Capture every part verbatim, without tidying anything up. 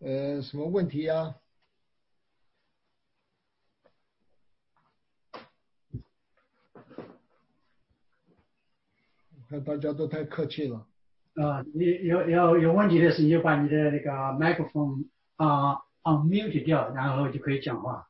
呃，什么问题呀？看大家都太客气了。 啊，你有有有问题的时候，你就把你的那个麦克风啊 unmute 掉，然后就可以讲话。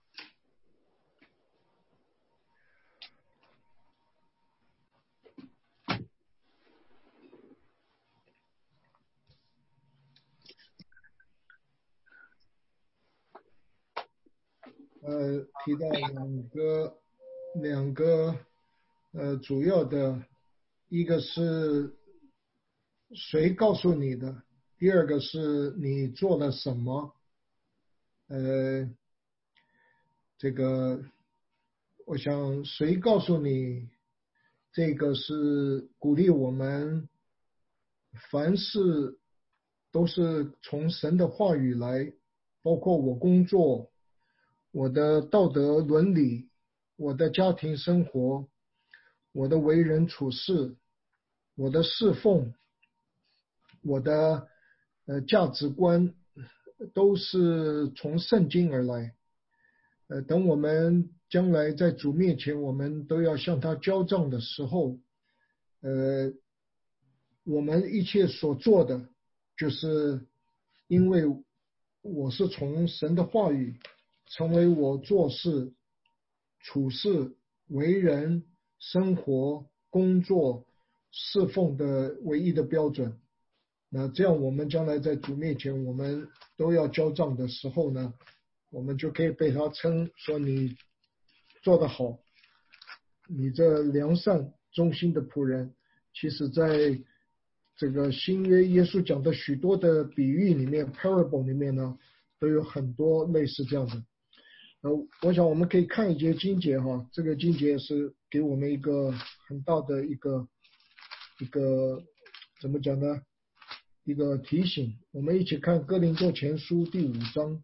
呃，提到两个两个呃主要的，一个是谁告诉你的，第二个是你做了什么。呃，这个我想谁告诉你，这个是鼓励我们凡事都是从神的话语来，包括我工作，我的道德伦理，我的家庭生活，我的为人处事，我的侍奉，我的呃价值观，都是从圣经而来。呃，等我们将来在主面前，我们都要向他交账的时候，呃，我们一切所做的，就是因为我是从神的话语成为我做事、处事、为人、生活、工作、侍奉的唯一的标准。那这样我们将来在主面前，我们都要交账的时候呢，我们就可以被他称说你做得好，你这良善忠心的仆人。其实在这个新约耶稣讲的许多的比喻里面 parable 里面呢，都有很多类似这样的。呃，我想我们可以看一节经节哈，这个经节是给我们一个很大的一个一个怎么讲呢？一个提醒。我们一起看哥林多前书第五章，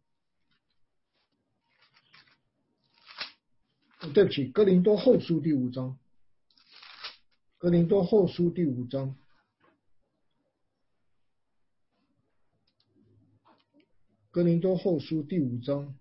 对不起，哥林多后书第五章，哥林多后书第五章，哥林多后书第五章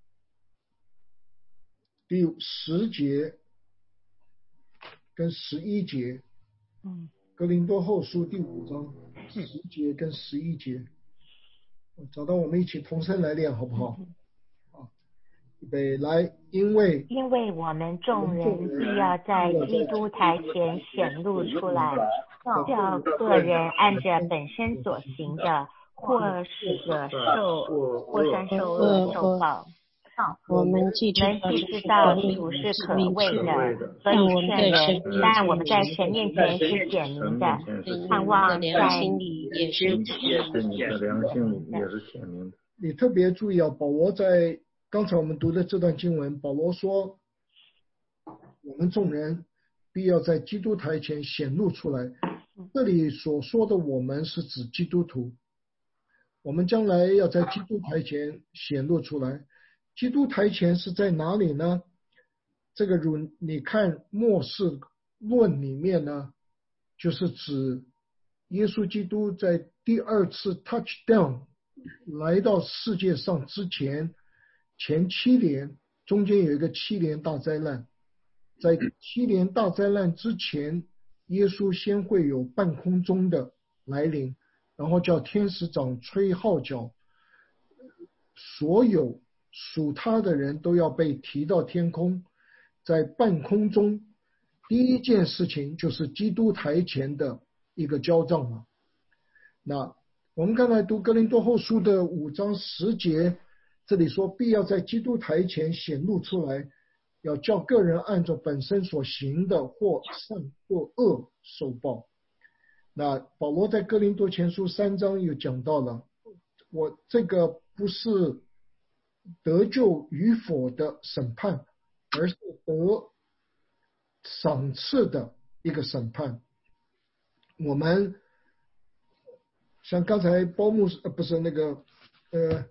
第十节跟十一节。嗯，哥林多后书第五章十节跟十一节，找到我们一起同声来念好不好？啊，预备来，因为因为我们众人必要在基督台前显露出来，叫个人按着本身所行的，或者受或善受恶受报。 我们既知道主是可畏的， 所以劝人，但我们在神面前是显明的，盼望在心里也是你的良心里也是显明的。 你特别注意啊，保罗在刚才我们读的这段经文，保罗说我们众人必要在基督台前显露出来。这里所说的我们是指基督徒，我们将来要在基督台前显露出来。基督台前是在哪里呢？这个如你看末世论里面呢，就是指耶稣基督在第二次 touchdown 来到世界上之前前七年，中间有一个七年大灾难。在七年大灾难之前，耶稣先会有半空中的来临，然后叫天使长吹号角，所有属他的人都要被提到天空。在半空中，第一件事情就是基督台前的一个交账了。那我们刚才读哥林多后书的五章十节，这里说必要在基督台前显露出来，要叫个人按照本身所行的，或善或恶受报。那保罗在哥林多前书三章又讲到了，我这个不是得救与否的审判，而是得赏赐的一个审判。我们像刚才包牧呃不是那个呃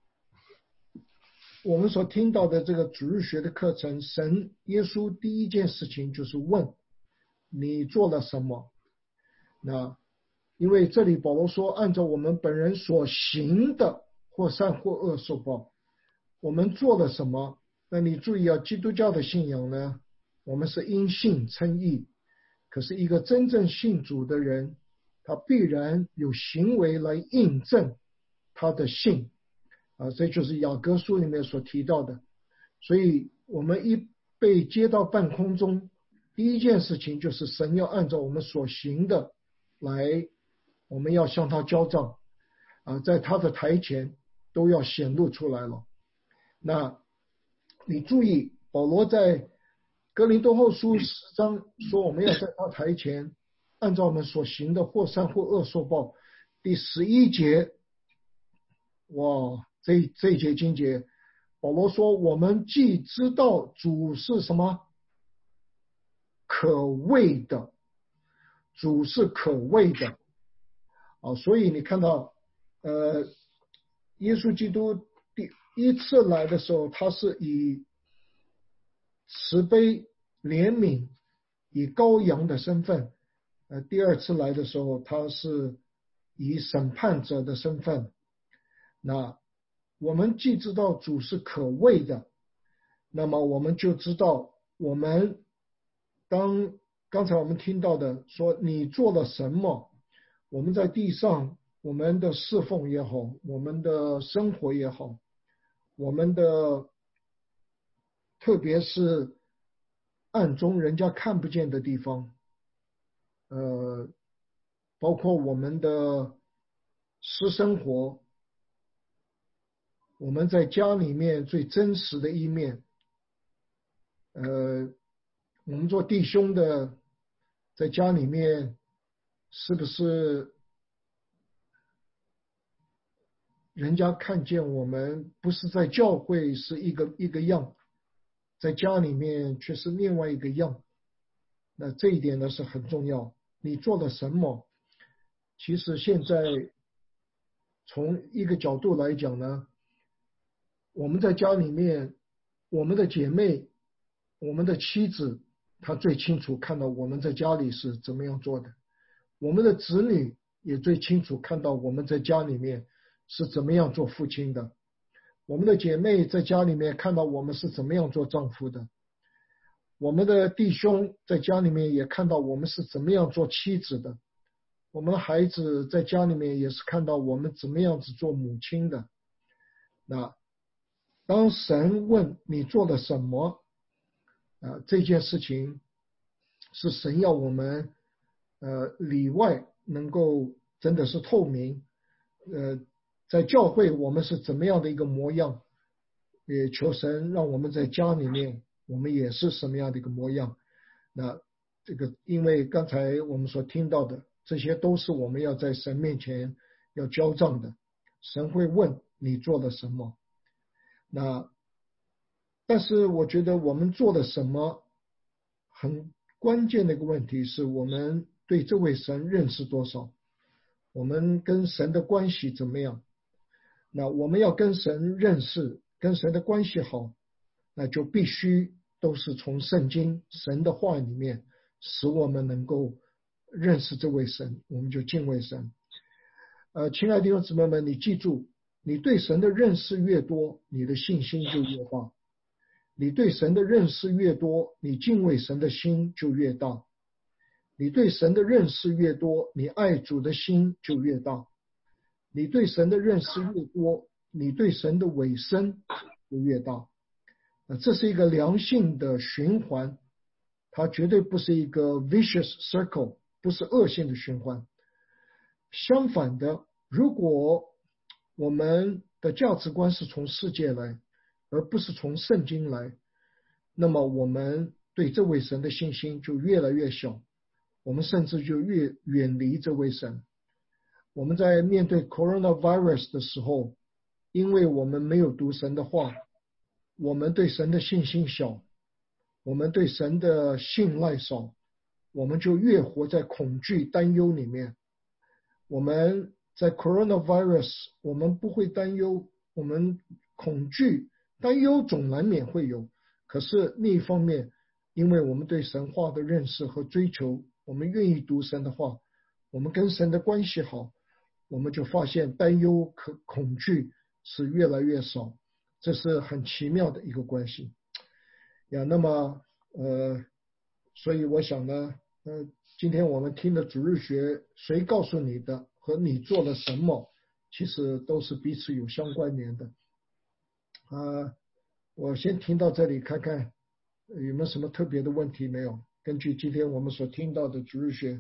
我们所听到的这个主日学的课程，神耶稣第一件事情就是问你做了什么。那因为这里保罗说按照我们本人所行的， 或善或恶受报。我们做了什么？那你注意啊，基督教的信仰呢，我们是因信称义，可是一个真正信主的人，他必然有行为来印证他的信啊，这就是雅各书里面所提到的。所以我们一被接到半空中，第一件事情就是神要按照我们所行的来，我们要向他交账啊，在他的台前都要显露出来了。那你注意，保罗在哥林多后书十章说，我们要在他台前按照我们所行的或善或恶受报。第十一节，哇，这这一节经节，保罗说，我们既知道主是什么可畏的，主是可畏的啊，所以你看到呃，耶稣基督第一次来的时候，他是以慈悲怜悯以羔羊的身份，呃，第二次来的时候，他是以审判者的身份。那我们既知道主是可畏的，那么我们就知道，我们当刚才我们听到的说你做了什么，我们在地上我们的侍奉也好，我们的生活也好，我们的特别是暗中人家看不见的地方，呃，包括我们的私生活，我们在家里面最真实的一面，呃，我们做弟兄的在家里面是不是人家看见我们不是在教会是一个一个样，在家里面却是另外一个样，那这一点呢是很重要。你做了什么？其实现在从一个角度来讲呢，我们在家里面，我们的姐妹，我们的妻子，她最清楚看到我们在家里是怎么样做的，我们的子女也最清楚看到我们在家里面是怎么样做父亲的，我们的姐妹在家里面看到我们是怎么样做丈夫的，我们的弟兄在家里面也看到我们是怎么样做妻子的，我们的孩子在家里面也是看到我们怎么样子做母亲的。那当神问你做了什么啊，这件事情是神要我们呃里外能够真的是透明，呃，在教会我们是怎么样的一个模样，也求神让我们在家里面我们也是什么样的一个模样。那这个因为刚才我们所听到的这些都是我们要在神面前要交账的，神会问你做了什么。那但是我觉得我们做了什么很关键的一个问题是，我们对这位神认识多少，我们跟神的关系怎么样。那我们要跟神认识，跟神的关系好，那就必须都是从圣经神的话里面使我们能够认识这位神，我们就敬畏神。呃，亲爱的弟兄姊妹们，你记住，你对神的认识越多，你的信心就越大，你对神的认识越多，你敬畏神的心就越大，你对神的认识越多，你爱主的心就越大，你对神的认识越多，你对神的委身就越大。那这是一个良性的循环，它绝对不是一个 vicious circle， 不是恶性的循环。相反的，如果我们的价值观是从世界来，而不是从圣经来，那么我们对这位神的信心就越来越小，我们甚至就越远离这位神。我们在面对 coronavirus 的时候，因为我们没有读神的话，我们对神的信心小，我们对神的信赖少，我们就越活在恐惧担忧里面。我们在 coronavirus 我们不会担忧，我们恐惧担忧总难免会有，可是另一方面，因为我们对神话的认识和追求，我们愿意读神的话，我们跟神的关系好，我们就发现担忧和恐惧是越来越少，这是很奇妙的一个关系呀。那么呃，所以我想呢，呃，今天我们听的主日学，谁告诉你的和你做了什么，其实都是彼此有相关联的。啊、呃，我先听到这里，看看有没有什么特别的问题没有？根据今天我们所听到的主日学。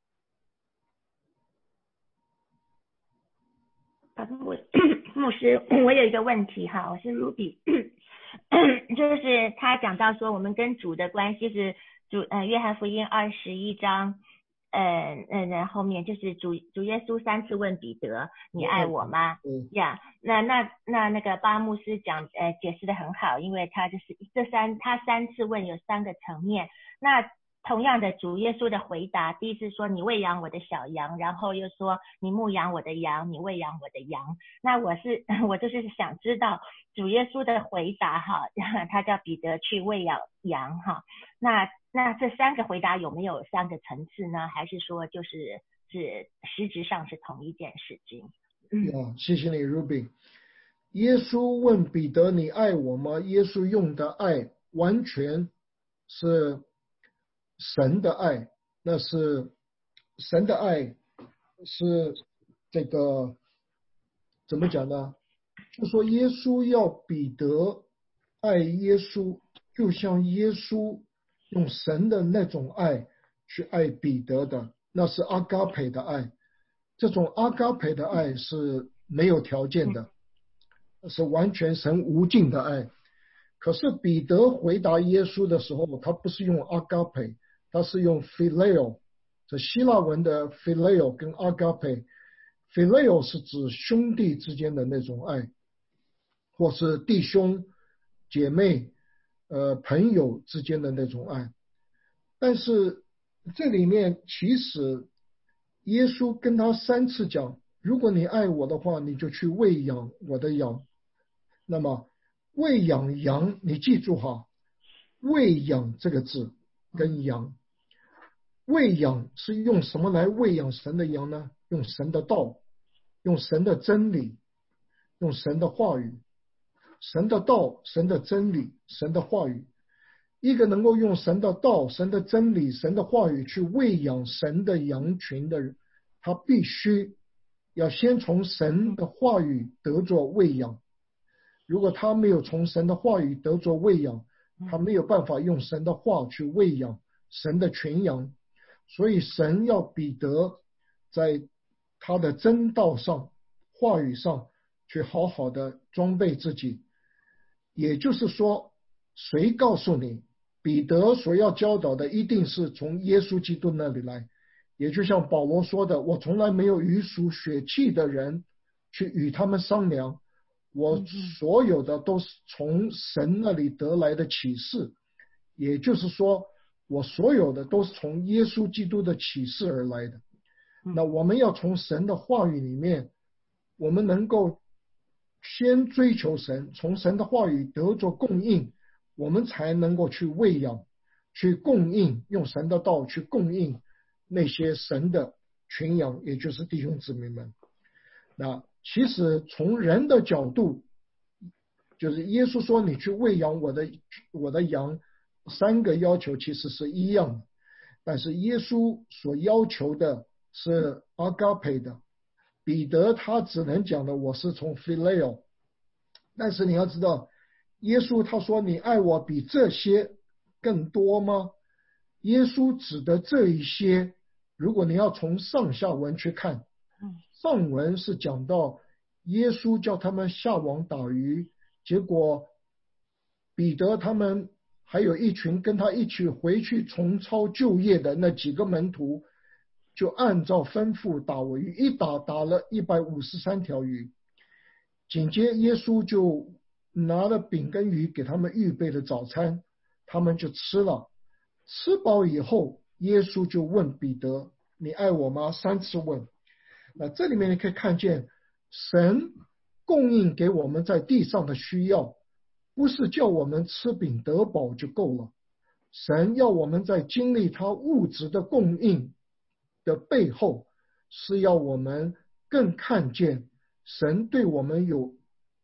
牧牧师，我有一个问题哈，我是 Ruby， 就是他讲到说我们跟主的关系是主，呃，约翰福音二十一章，呃呃，后面就是主主耶稣三次问彼得，你爱我吗？ 嗯呀， yeah, 那那那那个巴牧师讲呃解释的很好，因为他就是这三他三次问有三个层面，那同样的主耶稣的回答，第一次说你喂养我的小羊，然后又说你牧养我的羊，你喂养我的羊。那我是我就是想知道主耶稣的回答哈，他叫彼得去喂养羊哈，那那这三个回答有没有三个层次呢？还是说就是是实质上是同一件事情？ 嗯，谢谢你 Ruby。耶稣问彼得你爱我吗？耶稣用的爱完全是神的爱，那是神的爱是这个怎么讲呢？就说耶稣要彼得爱耶稣，就像耶稣用神的那种爱去爱彼得的，那是阿嘎培的爱。这种阿嘎培的爱是没有条件的，是完全神无尽的爱。可是彼得回答耶稣的时候，他不是用阿嘎培，他是用 phileo， 这希腊文的 phileo 跟阿嘎培， phileo 是指兄弟之间的那种爱，或是弟兄姐妹呃朋友之间的那种爱。但是这里面其实耶稣跟他三次讲，如果你爱我的话，你就去喂养我的羊。那么喂养羊，你记住哈，喂养这个字跟羊，喂养是用什么来喂养神的羊呢？用神的道，用神的真理，用神的话语。神的道，神的真理，神的话语。一个能够用神的道、神的真理、神的话语去喂养神的羊群的人，他必须要先从神的话语得着喂养。如果他没有从神的话语得着喂养，他没有办法用神的话去喂养神的群羊。所以神要彼得在他的真道上、话语上去好好的装备自己。也就是说，谁告诉你彼得所要教导的一定是从耶稣基督那里来？也就像保罗说的，我从来没有与属血气的人去与他们商量，我所有的都是从神那里得来的启示。也就是说，我所有的都是从耶稣基督的启示而来的。那我们要从神的话语里面，我们能够先追求神，从神的话语得着供应，我们才能够去喂养，去供应，用神的道去供应那些神的群羊，也就是弟兄姊妹们。那其实从人的角度，就是耶稣说你去喂养我的我的羊，三个要求其实是一样的，但是耶稣所要求的是阿嘎培的，彼得他只能讲的我是从 phileo。 但是你要知道，耶稣他说你爱我比这些更多吗？耶稣指的这一些，如果你要从上下文去看，上文是讲到耶稣叫他们下网打鱼，结果彼得他们还有一群跟他一起回去重操旧业的那几个门徒，就按照吩咐打尾鱼，一打打了一百五十三条鱼。紧接耶稣就拿了饼跟鱼给他们预备了早餐，他们就吃了。吃饱以后，耶稣就问彼得你爱我吗？三次问。那这里面你可以看见，神供应给我们在地上的需要，不是叫我们吃饼得饱就够了。神要我们在经历他物质的供应的背后，是要我们更看见神对我们有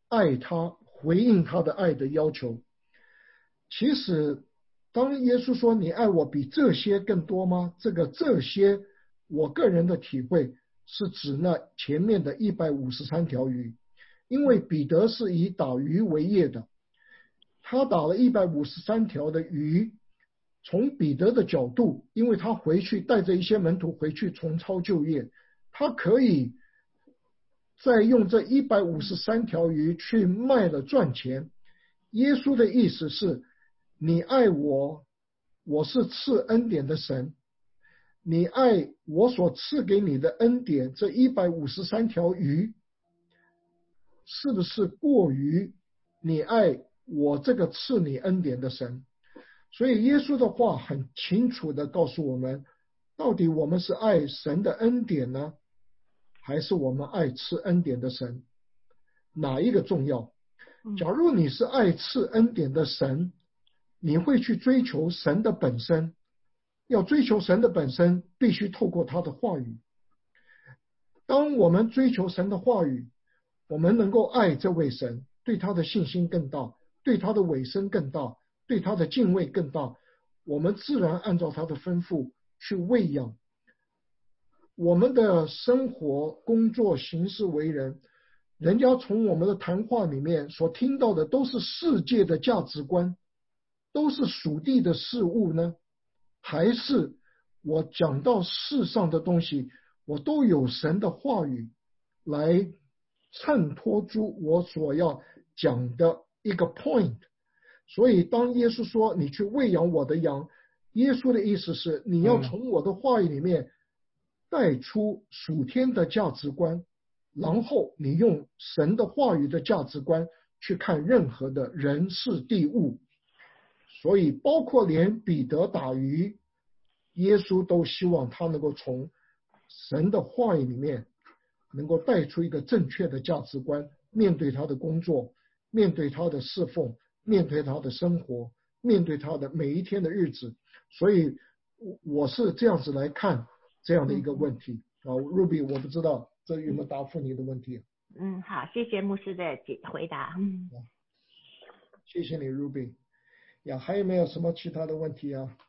爱他，回应他的爱的要求。其实当耶稣说你爱我比这些更多吗？这个这些我个人的体会是指那前面的一百五十三条鱼，因为彼得是以打鱼为业的，他打了一百五十三条的鱼。从彼得的角度，因为他回去带着一些门徒回去重操旧业，他可以再用这一百五十三条鱼去卖了赚钱。耶稣的意思是，你爱我，我是赐恩典的神，你爱我所赐给你的恩典，这一百五十三条鱼是不是过于你爱我这个赐你恩典的神？所以耶稣的话很清楚地告诉我们，到底我们是爱神的恩典呢，还是我们爱赐恩典的神？哪一个重要？假如你是爱赐恩典的神，你会去追求神的本身。要追求神的本身，必须透过他的话语。当我们追求神的话语，我们能够爱这位神，对他的信心更大，对他的委身更大，对他的敬畏更大，我们自然按照他的吩咐去喂养。我们的生活、工作、行事为人，人家从我们的谈话里面所听到的都是世界的价值观，都是属地的事物呢？还是我讲到世上的东西，我都有神的话语来衬托出我所要讲的一个 point。所以当耶稣说你去喂养我的羊，耶稣的意思是你要从我的话语里面带出属天的价值观，然后你用神的话语的价值观去看任何的人事地物。所以包括连彼得打鱼，耶稣都希望他能够从神的话语里面能够带出一个正确的价值观，面对他的工作，面对他的侍奉，面对他的生活，面对他的每一天的日子。所以我是这样子来看这样的一个问题啊 ，Ruby， 我不知道这有没有答复你的问题。 嗯，好，谢谢牧师的解回答。嗯， 谢谢你 Ruby。呀，还有没有什么其他的问题啊？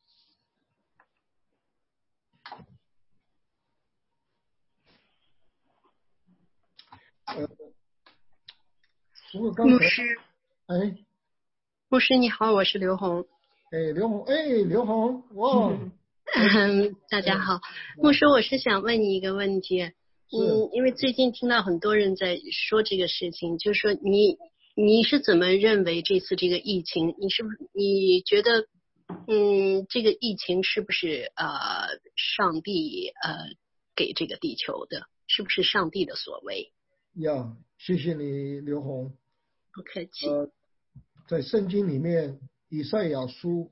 呃，不过刚才， 牧师， 哎， 牧师你好，我是刘红。 哎，刘红，哎，刘红，哇， 嗯，大家好，牧师，我是想问你一个问题，嗯，因为最近听到很多人在说这个事情，就是说你你是怎么认为这次这个疫情，你是不是你觉得，嗯，这个疫情是不是呃上帝呃给这个地球的，是不是上帝的所为？ 呀，谢谢你，刘红。 不客气。 呃，在圣经里面，以赛亚书，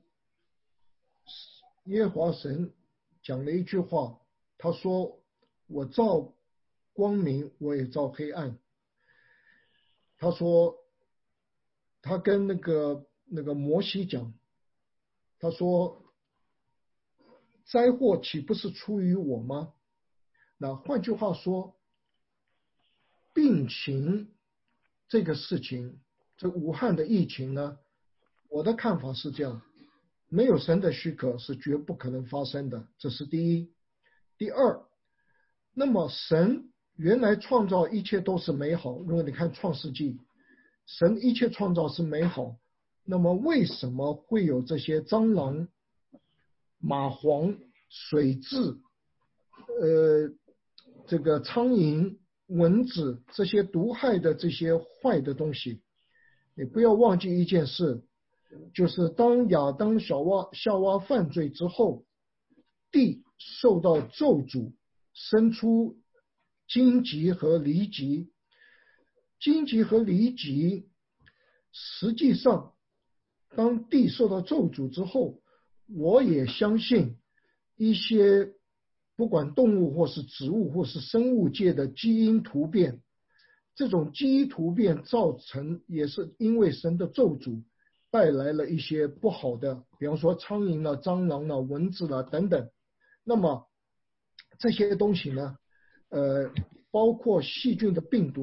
耶和华神讲了一句话，他说：“我照光明，我也照黑暗。”他说，他跟那个那个摩西讲，他说：“灾祸岂不是出于我吗？”那换句话说，病情这个事情，这武汉的疫情呢，我的看法是这样，没有神的许可是绝不可能发生的，这是第一。第二，那么神原来创造一切都是美好，如果你看创世纪，神一切创造是美好，那么为什么会有这些蟑螂、蚂蟥、水蛭、呃这个苍蝇、蚊子这些毒害的这些坏的东西？你不要忘记一件事，就是当亚当小蛙夏娃犯罪之后，地受到咒诅，生出荆棘和离棘。荆棘和离棘实际上当地受到咒诅之后，我也相信一些不管动物或是植物或是生物界的基因突变，这种基因突变造成也是因为神的咒诅带来了一些不好的，比方说苍蝇啦、蟑螂啦、蚊子啦等等。那么这些东西呢，呃，包括细菌的病毒，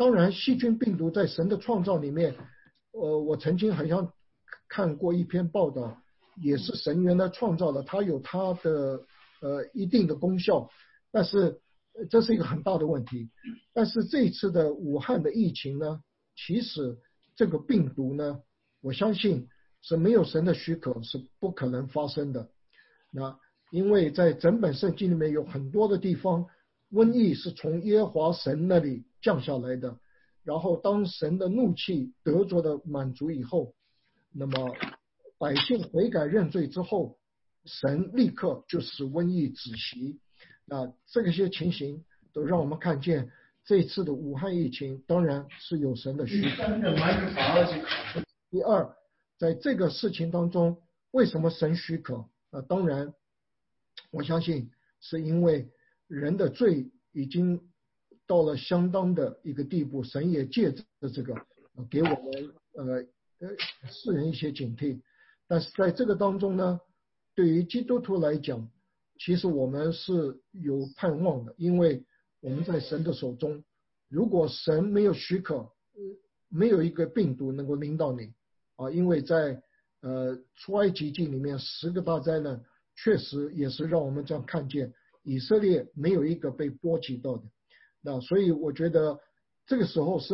当然细菌病毒在神的创造里面，呃，我曾经好像看过一篇报道，也是神原来创造的，它有它的呃一定的功效，但是这是一个很大的问题。但是这一次的武汉的疫情呢，其实这个病毒呢，我相信是没有神的许可是不可能发生的。那因为在整本圣经里面有很多的地方，瘟疫是从耶和华神那里降下来的，然后当神的怒气得着的满足以后，那么百姓悔改认罪之后，神立刻就使瘟疫止息。那这些情形都让我们看见这次的武汉疫情当然是有神的许可。第二，在这个事情当中，为什么神许可？呃，当然我相信是因为人的罪已经到了相当的一个地步，神也借着这个呃给我们呃呃世人一些警惕。但是在这个当中呢，对于基督徒来讲，其实我们是有盼望的，因为我们在神的手中。如果神没有许可，没有一个病毒能够临到你啊，因为在呃出埃及记里面十个大灾难确实也是让我们这样看见以色列没有一个被波及到的。那所以我觉得这个时候是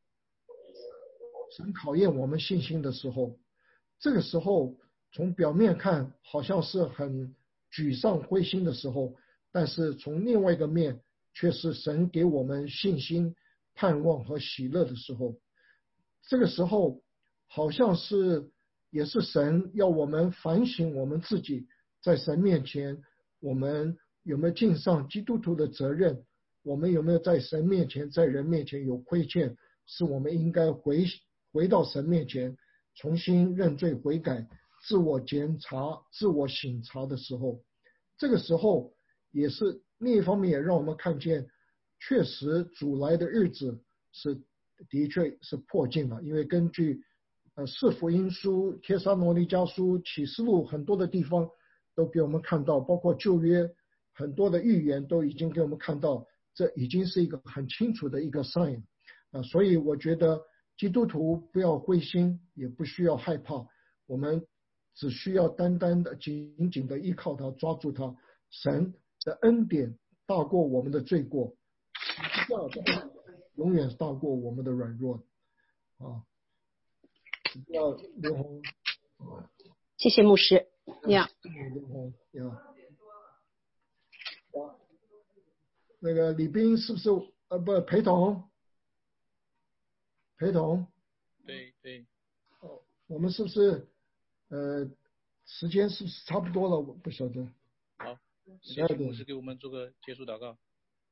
神考验我们信心的时候，这个时候从表面看好像是很沮丧灰心的时候，但是从另外一个面却是神给我们信心盼望和喜乐的时候。这个时候好像是也是神要我们反省我们自己，在神面前我们有没有尽上基督徒的责任，我们有没有在神面前在人面前有亏欠，是我们应该回回到神面前重新认罪悔改，自我检查自我省察的时候。这个时候也是另一方面也让我们看见确实主来的日子是的确是迫近了。因为根据呃四福音书、帖撒罗尼迦书、启示录很多的地方都给我们看到，包括旧约很多的预言都已经给我们看到，这已经是一个很清楚的一个 sign 啊。所以我觉得基督徒不要灰心，也不需要害怕，我们只需要单单的紧紧的依靠他，抓住他。神的恩典大过我们的罪过，永远大过我们的软弱啊！要刘红， 谢谢牧师。呀， 刘红呀，那个李斌是不是呃不陪同？陪同？ 对对。 哦，我们是不是呃时间是不是差不多了？我不晓得。 好，谢谢牧师给我们做个结束祷告。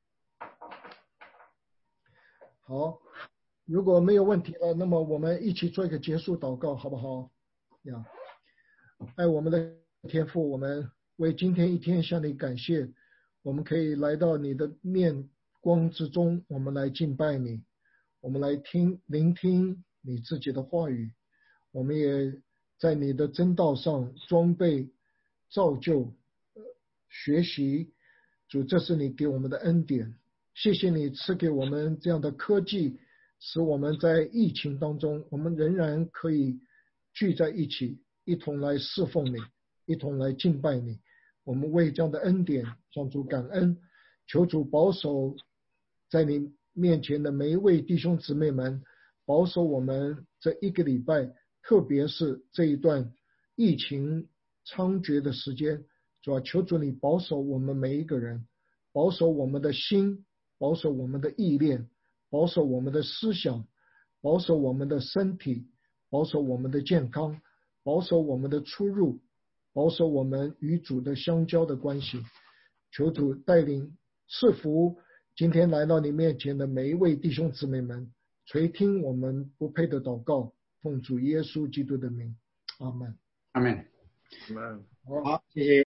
好，如果没有问题了，那么我们一起做一个结束祷告，好不好？呀，爱我们的天父，我们为今天一天向你感谢，我们可以来到你的面光之中，我们来敬拜你，我们来听聆听你自己的话语，我们也在你的真道上装备造就学习。主，这是你给我们的恩典，谢谢你赐给我们这样的科技，使我们在疫情当中我们仍然可以聚在一起，一同来侍奉你，一同来敬拜你。我们为这样的恩典向主感恩，求主保守在你面前的每一位弟兄姊妹们，保守我们这一个礼拜，特别是这一段疫情猖獗的时间。主要求主你保守我们每一个人，保守我们的心，保守我们的意念，保守我们的思想，保守我们的身体，保守我们的健康，保守我们的出入，保守我们与主的相交的关系。求主带领赐福今天来到你面前的每一位弟兄姊妹们，垂听我们不配的祷告，奉主耶稣基督的名，阿们。 阿们。 阿们。 好， 谢谢。